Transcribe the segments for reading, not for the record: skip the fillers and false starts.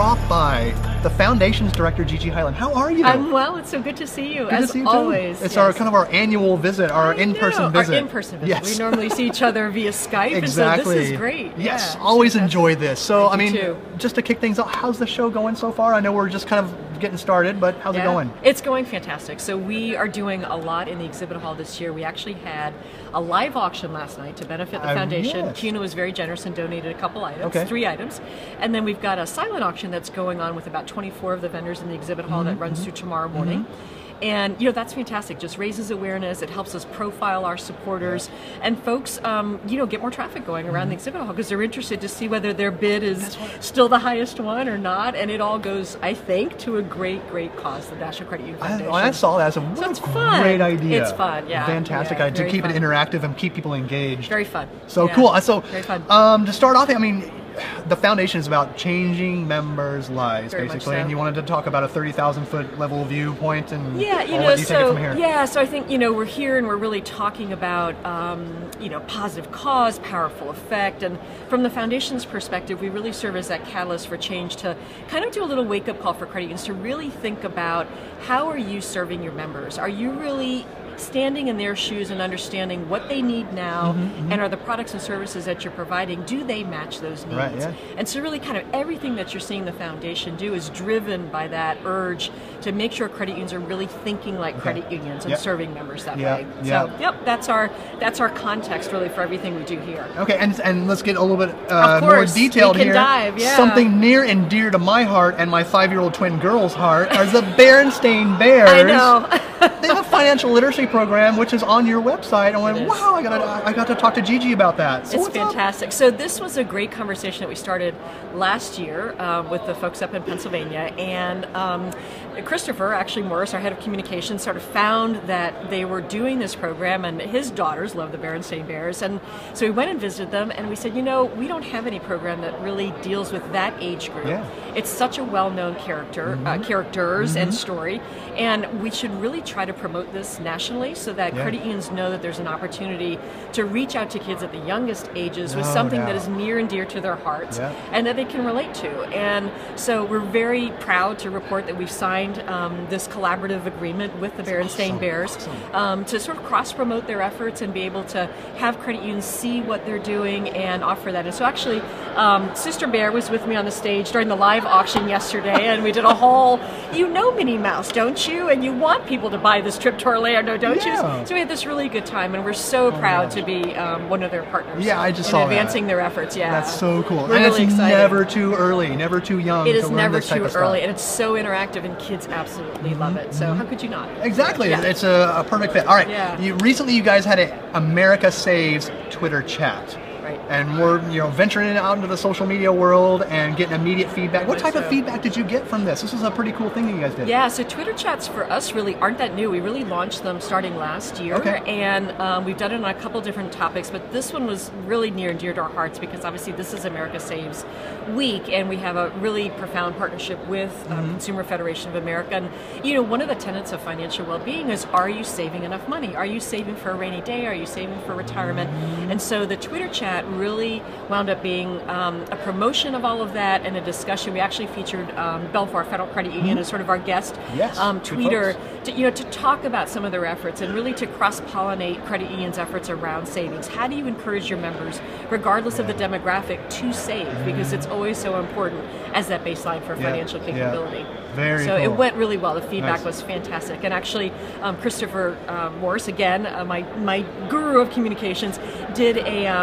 drop by the Foundation's director, Gigi Hyland. How are you? I'm well. It's so good to see you, good as to see you always. Too. It's our kind of our annual visit, our in-person visit. Our in-person visit. Yes. We normally see each other via Skype, exactly. and so this is great. Yes, yeah, always enjoy this. So, I mean, just to kick things off, how's the show going so far? I know we're just kind of getting started, but how's it going? It's going fantastic. So we are doing a lot in the exhibit hall this year. We actually had a live auction last night to benefit the foundation. Yes. CUNA was very generous and donated a couple items, 3 items. And then we've got a silent auction that's going on with about 24 of the vendors in the exhibit hall that runs through tomorrow morning. And, that's fantastic. Just raises awareness. It helps us profile our supporters. And folks, get more traffic going around the exhibit hall because they're interested to see whether their bid is still the highest one or not. And it all goes, I think, to a great, great cause, the National Credit Union Foundation. I saw that. It's fun. Great idea. It's fun, yeah. Fantastic idea to keep it interactive and keep people engaged. Very fun. So cool. So very fun. To start off, the foundation is about changing members' lives, Very basically, much so. and you wanted to talk about a 30,000-foot level viewpoint, and I'll let you take it from here. Yeah, so I think we're here and we're really talking about positive cause, powerful effect, and from the foundation's perspective, we really serve as that catalyst for change to kind of do a little wake-up call for credit unions to really think about how are you serving your members? Are you really standing in their shoes and understanding what they need now, and are the products and services that you're providing, do they match those needs? Right, yeah. And so really kind of everything that you're seeing the foundation do is driven by that urge to make sure credit unions are really thinking like credit unions and serving members that way. So, that's our context really for everything we do here. Okay, and let's get a little bit more detailed we can here. Dive, yeah. Something near and dear to my heart and my 5-year-old twin girl's heart are the Berenstain Bears. I know. They have a financial literacy program, which is on your website. I went, wow, I got to talk to Gigi about that. So it's fantastic. So this was a great conversation that we started last year with the folks up in Pennsylvania, and Christopher, actually Morris, our head of communications, sort of found that they were doing this program, and his daughters love the Berenstain Bears, and so we went and visited them, and we said, we don't have any program that really deals with that age group. Yeah. It's such a well-known characters and story, and we should really try to promote this nationally so that credit unions know that there's an opportunity to reach out to kids at the youngest ages with something that is near and dear to their hearts and that they can relate to. And so we're very proud to report that we've signed this collaborative agreement with the Berenstain Bears to sort of cross-promote their efforts and be able to have credit unions see what they're doing and offer that. And so actually, Sister Bear was with me on the stage during the live auction yesterday, and we did a whole, Minnie Mouse, don't you? And you want people to buy this trip to Orlando, don't you? So we had this really good time, and we're so proud to be one of their partners. Yeah, I just saw advancing their efforts. Yeah, that's so cool. We're and really it's excited. Never too early, never too young. It is to learn never this type too of stuff. early, and it's so interactive, and kids absolutely love it. So how could you not? Exactly, it's a perfect fit. All right, recently you guys had an America Saves Twitter chat. Right. And we're venturing out into the social media world and getting immediate feedback. What type of feedback did you get from this? This was a pretty cool thing that you guys did. Yeah, so Twitter chats for us really aren't that new. We really launched them starting last year, and we've done it on a couple different topics, but this one was really near and dear to our hearts because obviously this is America Saves Week, and we have a really profound partnership with Consumer Federation of America. And one of the tenets of financial well-being is, are you saving enough money? Are you saving for a rainy day? Are you saving for retirement? And so the Twitter chat really wound up being a promotion of all of that and a discussion. We actually featured Belfar Federal Credit Union as sort of our guest tweeter to talk about some of their efforts and really to cross-pollinate credit unions' efforts around savings. How do you encourage your members, regardless of the demographic, to save? Because it's always so important as that baseline for financial capability. Very so cool. It went really well. The feedback was fantastic. And actually, Christopher Morris, again, my guru of communications, did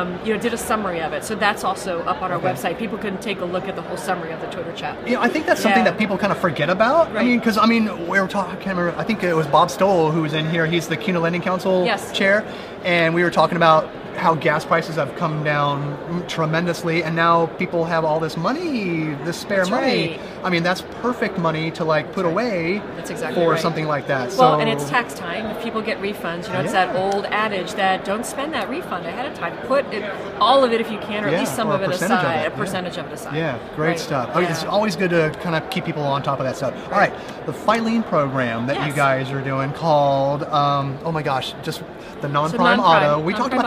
a summary of it. So that's also up on our website. People can take a look at the whole summary of the Twitter chat. I think that's something that people kind of forget about. Right. Because we were talking. I can't remember. I think it was Bob Stoll who was in here. He's the CUNA Lending Council chair, and we were talking about how gas prices have come down tremendously, and now people have all this money, this spare money. Right. That's perfect money to put away for something like that. Well, and it's tax time. If people get refunds, it's that old adage that don't spend that refund ahead of time. Put all of it if you can, or at least some of it aside, a percentage of it aside. Yeah, great stuff. It's always good to kind of keep people on top of that stuff. All right, the Filene program that you guys are doing called, just the non-prime auto. We talked about that last time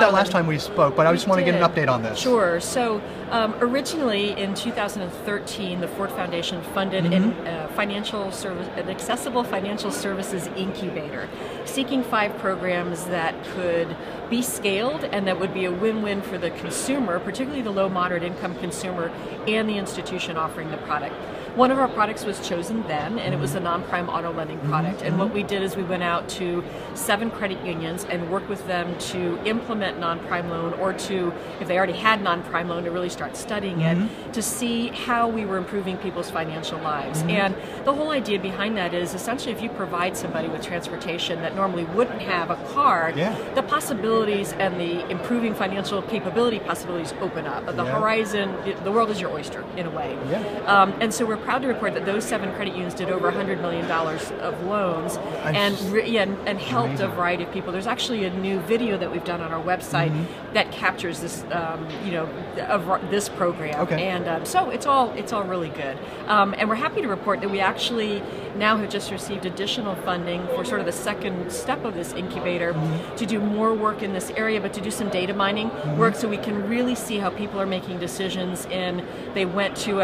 time we spoke, but I just want to get an update on this. Sure. So originally in 2013, the Ford Foundation funded an accessible financial services incubator, seeking 5 programs that could be scaled and that would be a win-win for the consumer, particularly the low moderate income consumer, and the institution offering the product. One of our products was chosen then, and it was the non-prime auto lending product. And what we did is we went out to 7 credit unions and worked with them to implement non-prime loan, or to, if they already had non-prime loan, to really start studying it, to see how we were improving people's financial lives. And the whole idea behind that is essentially if you provide somebody with transportation that normally wouldn't have a car, the possibilities and the improving financial capability possibilities open up. The horizon, the world is your oyster in a way. And so we're proud to report that those 7 credit unions did over $100 million of loans and helped a variety of people. There's actually a new video that we've done on our website that captures this, of this program. And so it's all really good. And we're happy to report that we actually now have just received additional funding for sort of the second step of this incubator to do more work in this area, but to do some data mining work so we can really see how people are making decisions. They went to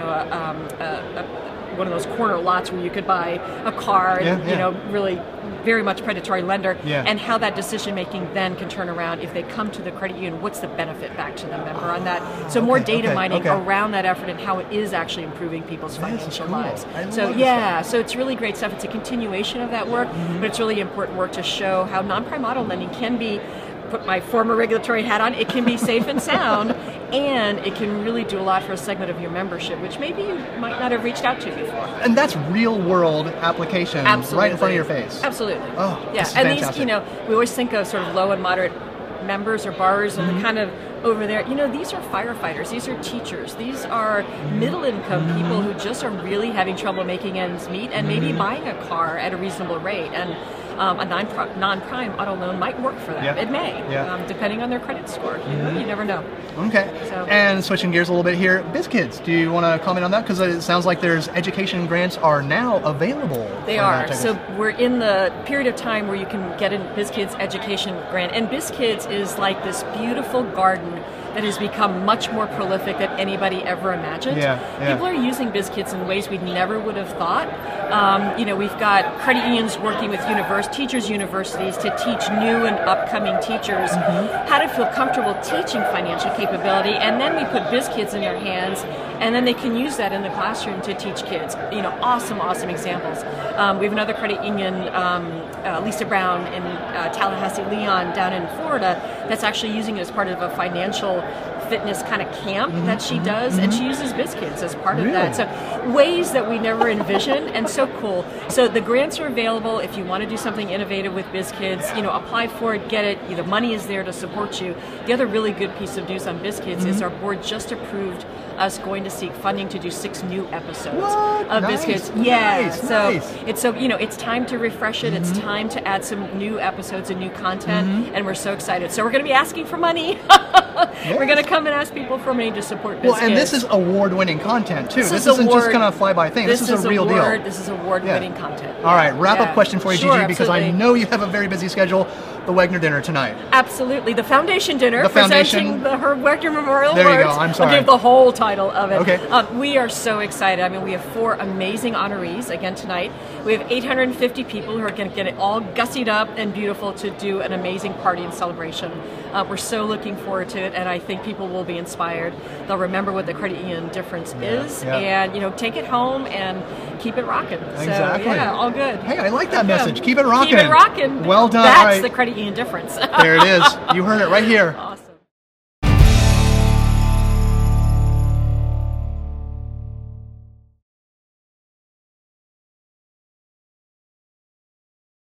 one of those corner lots where you could buy a car and really very much predatory lender, and how that decision making then can turn around if they come to the credit union. What's the benefit back to the member on that? So more data mining around that effort and how it is actually improving people's financial lives. So so it's really great stuff. It's a continuation of that work, but it's really important work to show how non-prime auto lending can be, put my former regulatory hat on, it can be safe and sound, and it can really do a lot for a segment of your membership, which maybe you might not have reached out to before. And that's real world application right in front of your face. Absolutely. Oh, yeah. And these, we always think of sort of low and moderate members or borrowers and the kind of over there, these are firefighters, these are teachers, these are middle income people who just are really having trouble making ends meet and maybe buying a car at a reasonable rate. And a non-prime auto loan might work for them. It may, depending on their credit score. You never know. Okay. So. And switching gears a little bit here, BizKids, do you want to comment on that? Because it sounds like there's education grants are now available. They are. So we're in the period of time where you can get a BizKids education grant. And BizKids is like this beautiful garden that has become much more prolific than anybody ever imagined. People are using BizKids in ways we never would have thought. We've got credit unions working with teachers' universities to teach new and upcoming teachers how to feel comfortable teaching financial capability, and then we put BizKids in their hands, and then they can use that in the classroom to teach kids. Awesome examples. We have another credit union, Lisa Brown in Tallahassee, Leon, down in Florida, that's actually using it as part of a financial fitness kind of camp that she does, and she uses BizKids as part of that. So ways that we never envisioned, and so cool. So the grants are available if you want to do something innovative with BizKids. Apply for it, get it. The money is there to support you. The other really good piece of news on BizKids is our board just approved us going to seek funding to do 6 new episodes of BizKids. It's time to refresh it. It's time to add some new episodes and new content, and we're so excited. So we're going to be asking for money. We're going to come and ask people for money to support BizKids. Well, and this is award-winning content too. This isn't just kind of fly-by thing. This is a real deal. This is award-winning content. All right, wrap-up question for you, Gigi, because I know you have a very busy schedule. The Wegner dinner tonight. Absolutely, the foundation dinner, presenting the Herb Wegner Memorial Awards. There you go. I'm sorry. I'll give the whole title of it. Okay. We are so excited. I mean, we have 4 amazing honorees again tonight. We have 850 people who are going to get it all gussied up and beautiful to do an amazing party and celebration. We're so looking forward to it, and I think people will be inspired. They'll remember what the credit union difference is, and take it home and keep it rocking. Exactly. So all good. Hey, I like that message. Keep it rocking. Keep it rocking. Well done. That's the credit union difference. There it is. You heard it right here.